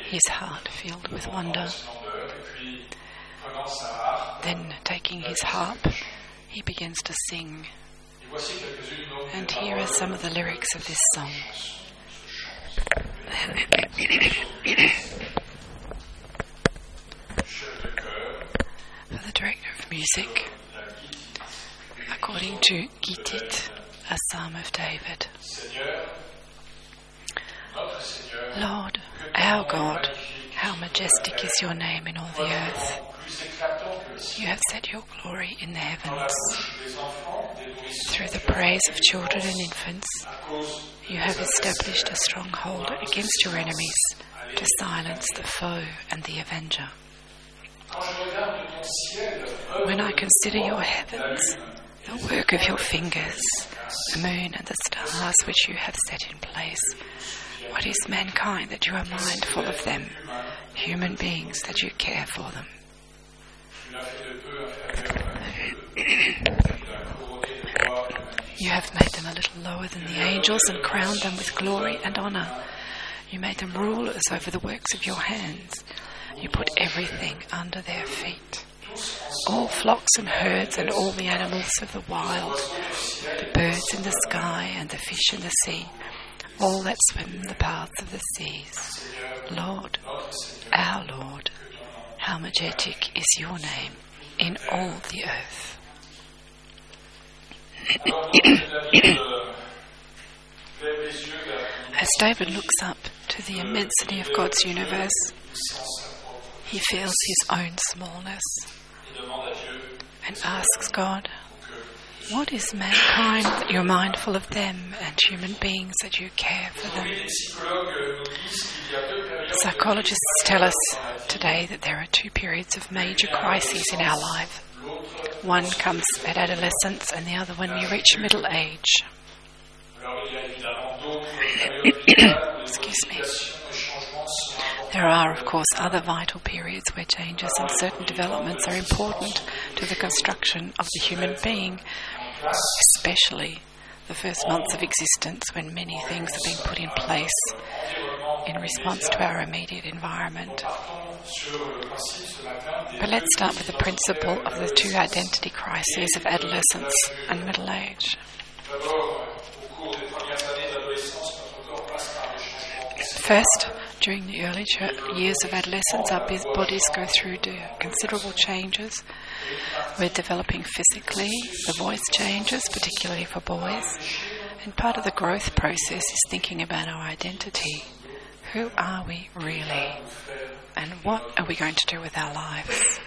his heart filled with wonder. Then, taking his harp, he begins to sing. And here are some of the lyrics of this song. For the director of music, according to Gittit, a psalm of David. Lord, our God, how majestic is your name in all the earth. You have set your glory in the heavens. Through the praise of children and infants, you have established a stronghold against your enemies to silence the foe and the avenger. When I consider your heavens, the work of your fingers, the moon and the stars which you have set in place, what is mankind that you are mindful of them, human beings that you care for them? You have made them a little lower than the angels and crowned them with glory and honour. You made them rulers over the works of your hands. You put everything under their feet. All flocks and herds and all the animals of the wild, the birds in the sky and the fish in the sea, all that swim the paths of the seas. Lord, our Lord, how majestic is your name in all the earth. As David looks up to the immensity of God's universe, he feels his own smallness and asks God, what is mankind that you're mindful of them and human beings that you care for them? Psychologists tell us today that there are two periods of major crises in our life. One comes at adolescence and the other when we reach middle age. Excuse me. There are, of course, other vital periods where changes and certain developments are important to the construction of the human being, especially the first months of existence when many things are being put in place in response to our immediate environment. But let's start with the principle of the two identity crises of adolescence and middle age. First, during the early years of adolescence, our bodies go through considerable changes. We're developing physically, the voice changes, particularly for boys, and part of the growth process is thinking about our identity. Who are we really? And what are we going to do with our lives?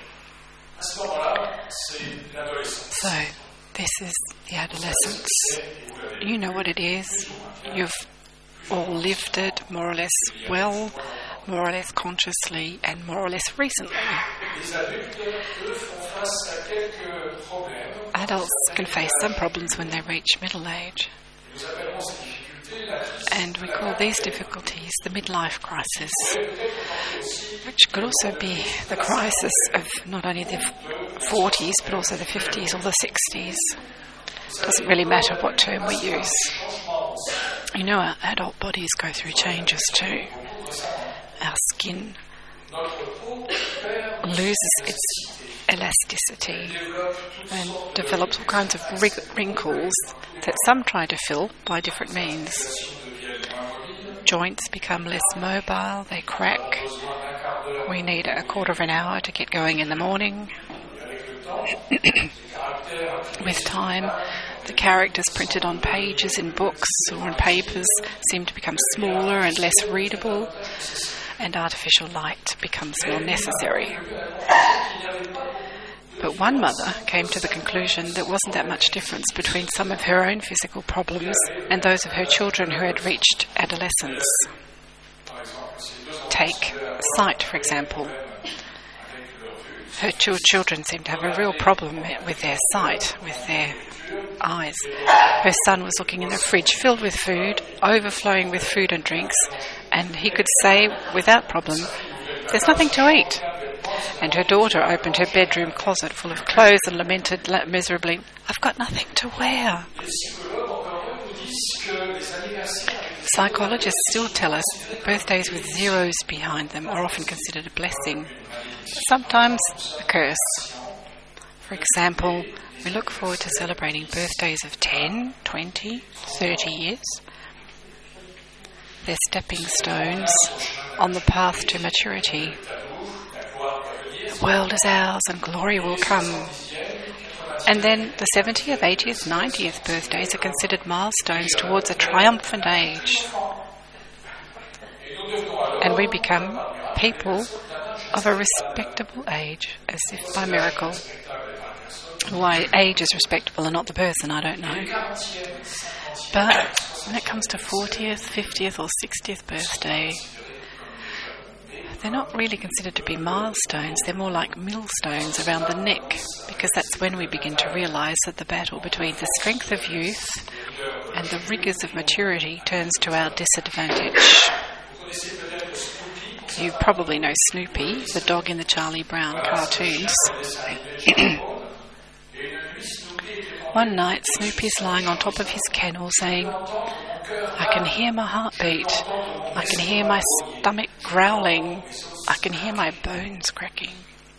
So, this is the adolescence. You know what it is. You've all lived it more or less well, more or less consciously, and more or less recently. Adults can face some problems when they reach middle age. And we call these difficulties the midlife crisis, which could also be the crisis of not only the 40s, but also the 50s or the 60s. Doesn't really matter what term we use. You know, our adult bodies go through changes too. Our skin loses its elasticity and develops all kinds of wrinkles that some try to fill by different means. Joints become less mobile, they crack. We need a quarter of an hour to get going in the morning. With time, the characters printed on pages in books or on papers seem to become smaller and less readable, and artificial light becomes more necessary. But one mother came to the conclusion there wasn't that much difference between some of her own physical problems and those of her children who had reached adolescence. Take sight, for example. Her children seemed to have a real problem with their sight, with their eyes. Her son was looking in the fridge filled with food, overflowing with food and drinks, and he could say without problem, "There's nothing to eat." And her daughter opened her bedroom closet full of clothes and lamented miserably, "I've got nothing to wear." Psychologists still tell us that birthdays with zeros behind them are often considered a blessing, sometimes a curse. For example, we look forward to celebrating birthdays of 10, 20, 30 years. They're stepping stones on the path to maturity. The world is ours and glory will come. And then the 70th, 80th, 90th birthdays are considered milestones towards a triumphant age. And we become people of a respectable age, as if by miracle. Why age is respectable and not the person, I don't know. But when it comes to 40th, 50th or 60th birthday, they're not really considered to be milestones. They're more like millstones around the neck, because that's when we begin to realise that the battle between the strength of youth and the rigours of maturity turns to our disadvantage. You probably know Snoopy, the dog in the Charlie Brown cartoons. One night, Snoopy's lying on top of his kennel saying, "I can hear my heartbeat. I can hear my stomach growling. I can hear my bones cracking."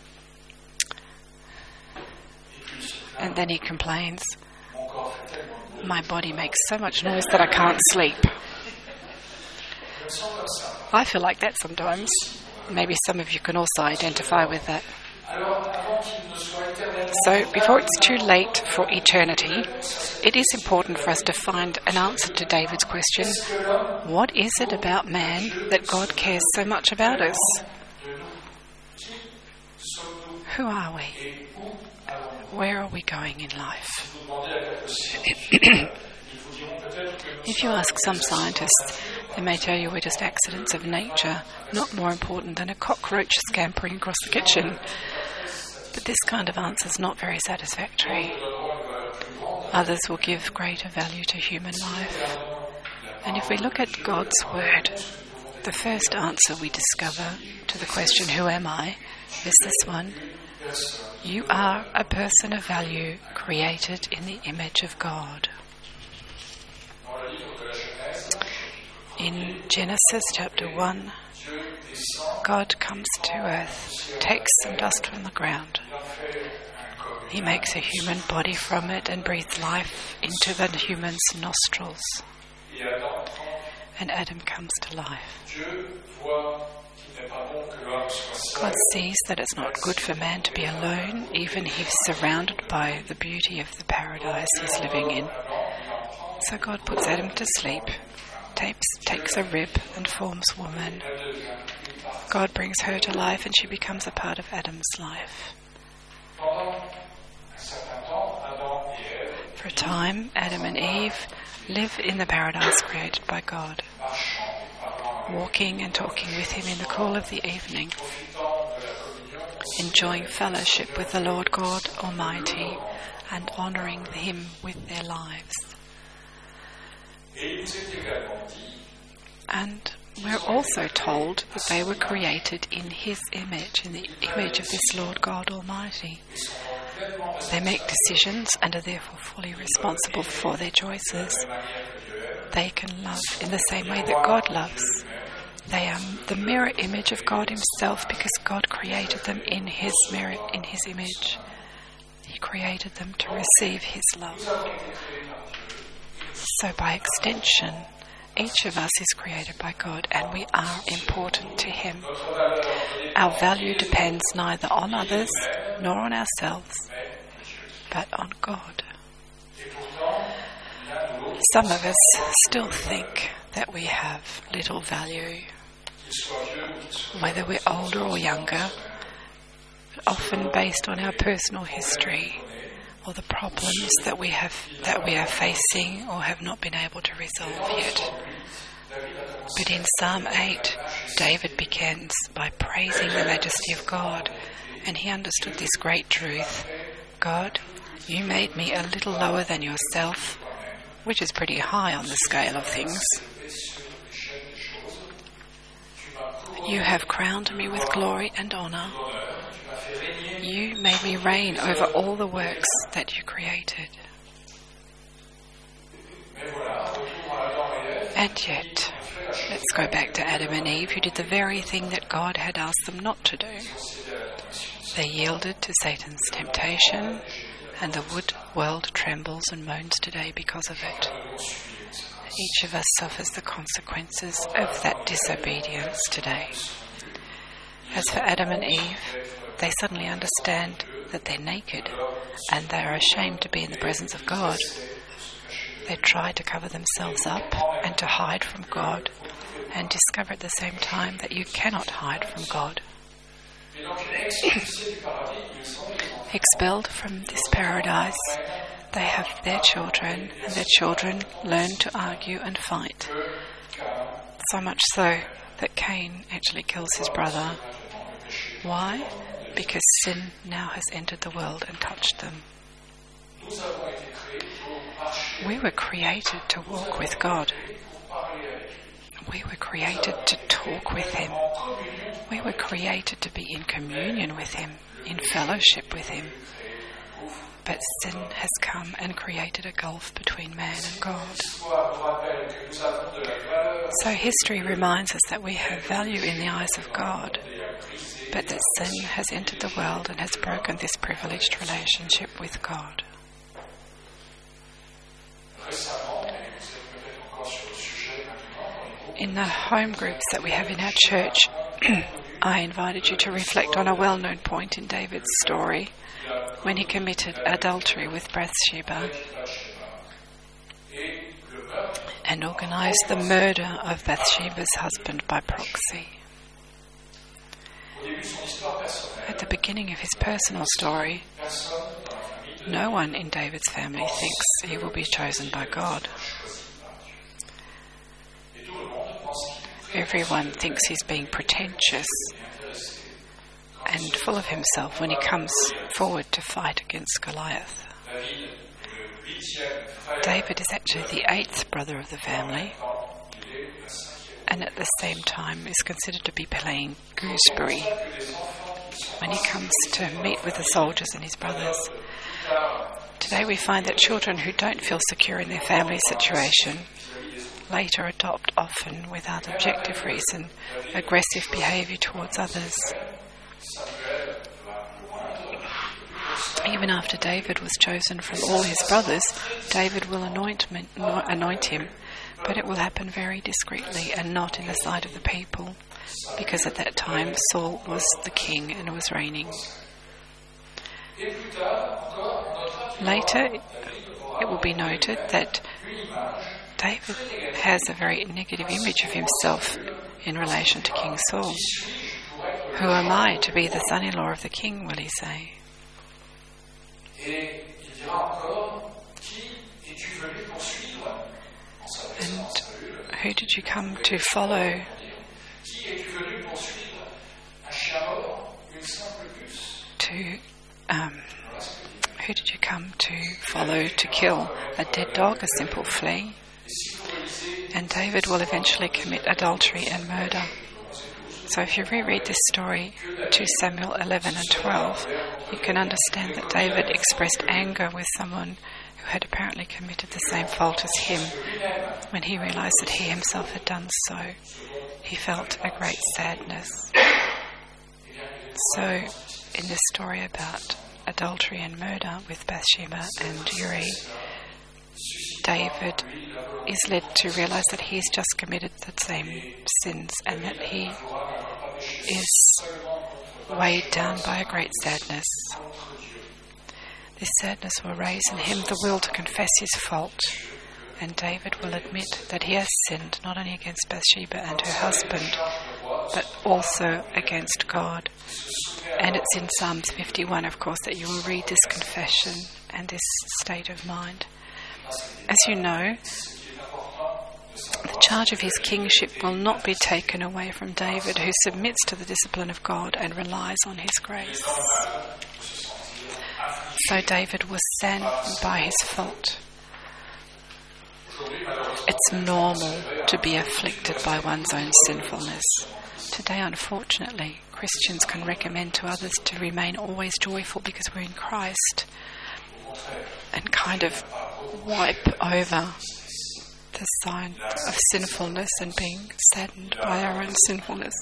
And then he complains, "My body makes so much noise that I can't sleep." I feel like that sometimes. Maybe some of you can also identify with that. So, before it's too late for eternity, it is important for us to find an answer to David's question, what is it about man that God cares so much about us? Who are we? Where are we going in life? If you ask some scientists, they may tell you we're just accidents of nature, not more important than a cockroach scampering across the kitchen. But this kind of answer is not very satisfactory. Others will give greater value to human life. And if we look at God's Word, the first answer we discover to the question, who am I, is this one. You are a person of value created in the image of God. In Genesis chapter 1, God comes to earth, takes some dust from the ground. He makes a human body from it and breathes life into the human's nostrils. And Adam comes to life. God sees that it's not good for man to be alone, even if he's surrounded by the beauty of the paradise he's living in. So God puts Adam to sleep, takes a rib and forms woman. God brings her to life and she becomes a part of Adam's life. For a time, Adam and Eve live in the paradise created by God, walking and talking with him in the cool of the evening, enjoying fellowship with the Lord God Almighty and honouring him with their lives. And we're also told that they were created in his image, in the image of this Lord God Almighty. They make decisions and are therefore fully responsible for their choices. They can love in the same way that God loves. They are the mirror image of God himself because God created them in his mirror, in his image. He created them to receive his love. So by extension, each of us is created by God and we are important to him. Our value depends neither on others nor on ourselves, but on God. Some of us still think that we have little value, whether we're older or younger, often based on our personal history or the problems that we are facing or have not been able to resolve yet. But in Psalm 8, David begins by praising the majesty of God, and he understood this great truth. God, you made me a little lower than yourself, which is pretty high on the scale of things. You have crowned me with glory and honour. You made me reign over all the works that you created. And yet, let's go back to Adam and Eve, who did the very thing that God had asked them not to do. They yielded to Satan's temptation, and the world trembles and moans today because of it. Each of us suffers the consequences of that disobedience today. As for Adam and Eve, they suddenly understand that they're naked and they are ashamed to be in the presence of God. They try to cover themselves up and to hide from God, and discover at the same time that you cannot hide from God. Expelled from this paradise, they have their children, and their children learn to argue and fight. So much so that Cain actually kills his brother. Why? Because sin now has entered the world and touched them. We were created to walk with God. We were created to talk with Him. We were created to be in communion with Him, in fellowship with Him. But sin has come and created a gulf between man and God. So history reminds us that we have value in the eyes of God, but that sin has entered the world and has broken this privileged relationship with God. In the home groups that we have in our church, I invited you to reflect on a well-known point in David's story when he committed adultery with Bathsheba and organised the murder of Bathsheba's husband by proxy. At the beginning of his personal story, no one in David's family thinks he will be chosen by God. Everyone thinks he's being pretentious and full of himself when he comes forward to fight against Goliath. David is actually the 8th brother of the family, and at the same time is considered to be playing gooseberry when he comes to meet with the soldiers and his brothers. Today we find that children who don't feel secure in their family situation later adopt, often without objective reason, aggressive behaviour towards others. Even after David was chosen from all his brothers, David will anoint him, but it will happen very discreetly and not in the sight of the people, because at that time Saul was the king and was reigning. Later, it will be noted that David has a very negative image of himself in relation to King Saul. Who am I to be the son-in-law of the king, will he say? And who did you come to follow? Who did you come to follow to kill? A dead dog, a simple flea? And David will eventually commit adultery and murder. So if you reread this story, 2 Samuel 11 and 12, you can understand that David expressed anger with someone who had apparently committed the same fault as him. When he realised that he himself had done so, he felt a great sadness. So in this story about adultery and murder with Bathsheba and Uri, David is led to realise that he's just committed the same sins and that he is weighed down by a great sadness. This sadness will raise in him the will to confess his fault, and David will admit that he has sinned not only against Bathsheba and her husband, but also against God. And it's in Psalms 51, of course, that you will read this confession and this state of mind. As you know, the charge of his kingship will not be taken away from David, who submits to the discipline of God and relies on his grace. So David was saddened by his fault. It's normal to be afflicted by one's own sinfulness. Today, unfortunately, Christians can recommend to others to remain always joyful because we're in Christ, and kind of wipe over the the sign of sinfulness and being saddened by our own sinfulness.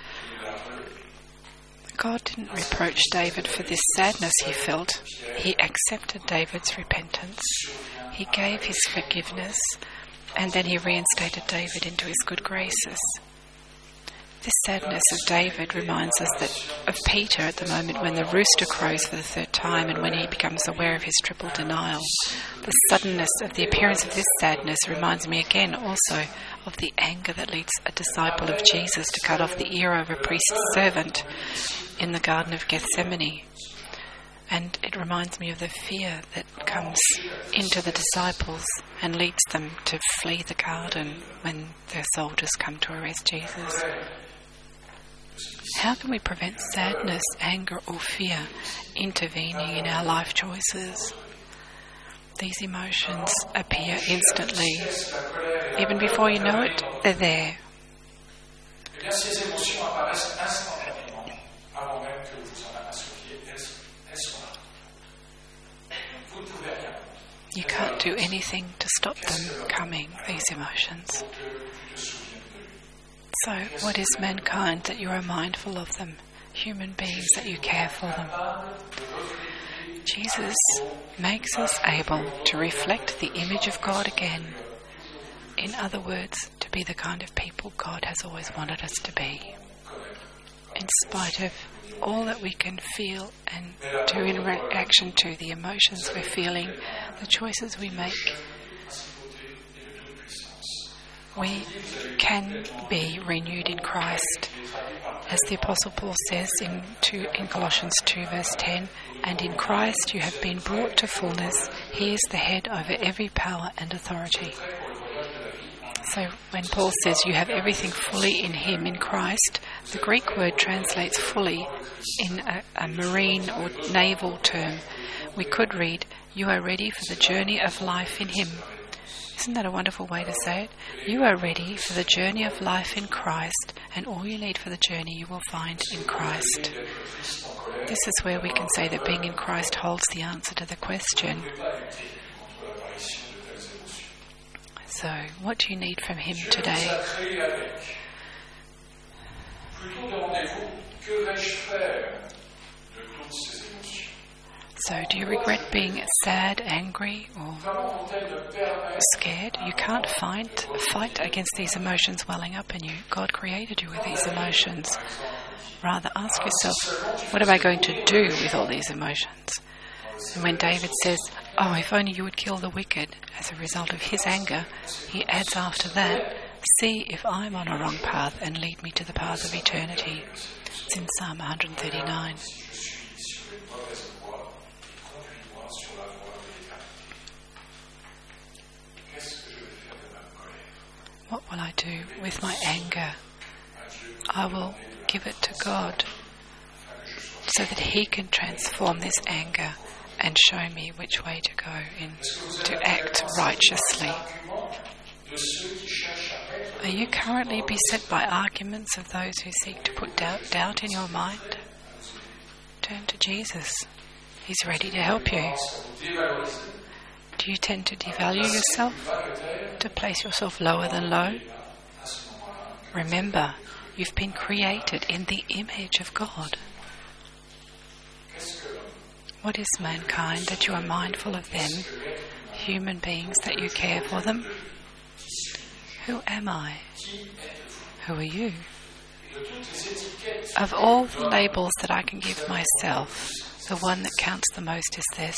God didn't reproach David for this sadness he felt. He accepted David's repentance. He gave his forgiveness, and then he reinstated David into his good graces. This sadness of David reminds us of Peter at the moment when the rooster crows for the third time and when he becomes aware of his triple denial. The suddenness of the appearance of this sadness reminds me again also of the anger that leads a disciple of Jesus to cut off the ear of a priest's servant in the Garden of Gethsemane. And it reminds me of the fear that comes into the disciples and leads them to flee the garden when their soldiers come to arrest Jesus. How can we prevent sadness, anger or fear intervening in our life choices? These emotions appear instantly. Even before you know it, they're there. You can't do anything to stop them coming, these emotions. So, what is mankind that you are mindful of them? Human beings that you care for them. Jesus makes us able to reflect the image of God again. In other words, to be the kind of people God has always wanted us to be. In spite of all that we can feel and do in reaction to the emotions we're feeling, the choices we make, we can be renewed in Christ. As the Apostle Paul says in Colossians 2 verse 10, and in Christ you have been brought to fullness. He is the head over every power and authority. So when Paul says you have everything fully in him, in Christ, the Greek word translates fully in a marine or naval term. We could read, you are ready for the journey of life in him. Isn't that a wonderful way to say it? You are ready for the journey of life in Christ, and all you need for the journey you will find in Christ. This is where we can say that being in Christ holds the answer to the question. So, what do you need from him today? So, do you regret being sad, angry, or scared? You can't fight against these emotions welling up in you. God created you with these emotions. Rather, ask yourself, what am I going to do with all these emotions? And when David says, oh, if only you would kill the wicked as a result of his anger, he adds after that, see if I'm on a wrong path and lead me to the path of eternity. It's in Psalm 139. What will I do with my anger? I will give it to God so that he can transform this anger and show me which way to go in to act righteously. Are you currently beset by arguments of those who seek to put doubt in your mind? Turn to Jesus. He's ready to help you. Do you tend to devalue yourself? To place yourself lower than low? Remember, you've been created in the image of God. What is mankind that you are mindful of them? Human beings that you care for them? Who am I? Who are you? Of all the labels that I can give myself, the one that counts the most is this.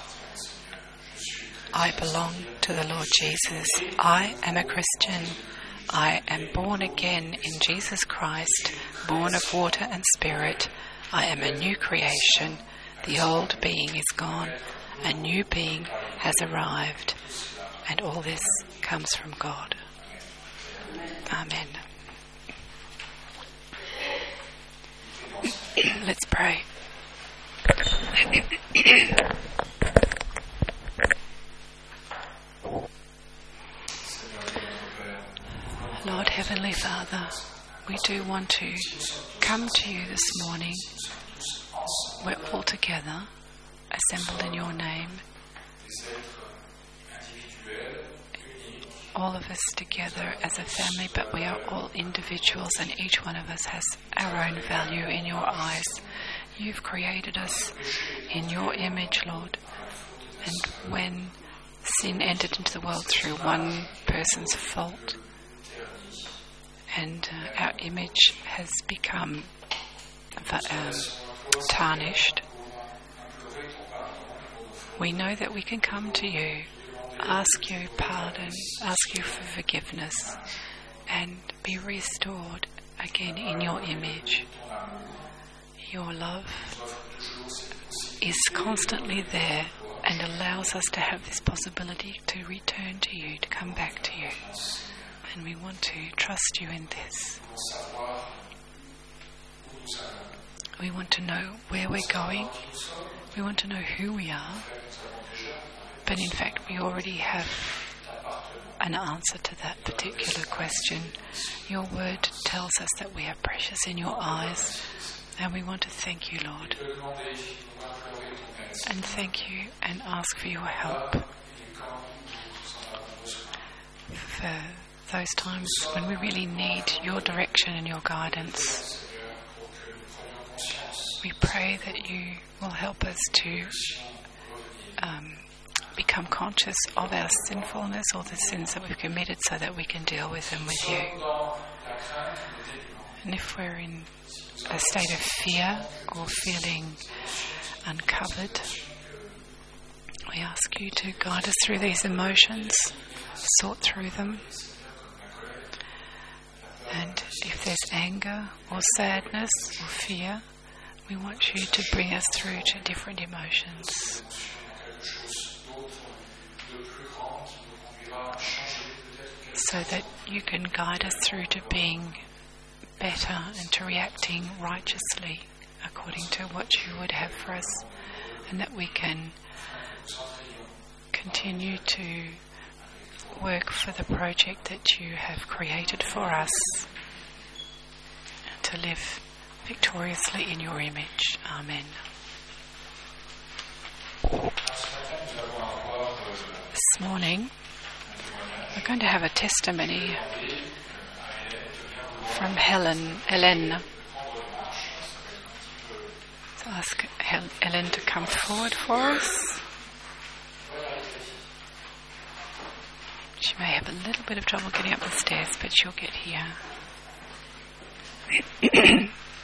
I belong to the Lord Jesus. I am a Christian. I am born again in Jesus Christ, born of water and spirit. I am a new creation. The old being is gone. A new being has arrived. And all this comes from God. Amen. Let's pray. Lord Heavenly Father, we do want to come to you this morning. We're all together, assembled in your name, all of us together as a family, but we are all individuals, and each one of us has our own value in your eyes. You've created us in your image, Lord. And when sin entered into the world through one person's fault, and our image has become tarnished, we know that we can come to you, ask you pardon, ask you for forgiveness, and be restored again in your image. Your love is constantly there and allows us to have this possibility to return to you, to come back to you. And we want to trust you in this. We want to know where we're going. We want to know who we are. But in fact, we already have an answer to that particular question. Your word tells us that we are precious in your eyes, and we want to thank you, Lord. And thank you and ask for your help. For those times when we really need your direction and your guidance, we pray that you will help us to become conscious of our sinfulness or the sins that we've committed so that we can deal with them with you. And if we're in a state of fear or feeling uncovered, we ask you to guide us through these emotions, sort through them. And if there's anger or sadness or fear, we want you to bring us through to different emotions. So that you can guide us through to being better and to reacting righteously according to what you would have for us, and that we can continue to work for the project that you have created for us, to live victoriously in your image. Amen. This morning we're going to have a testimony from Hélène. So ask Hélène to come forward for us. She may have a little bit of trouble getting up the stairs, but she'll get here.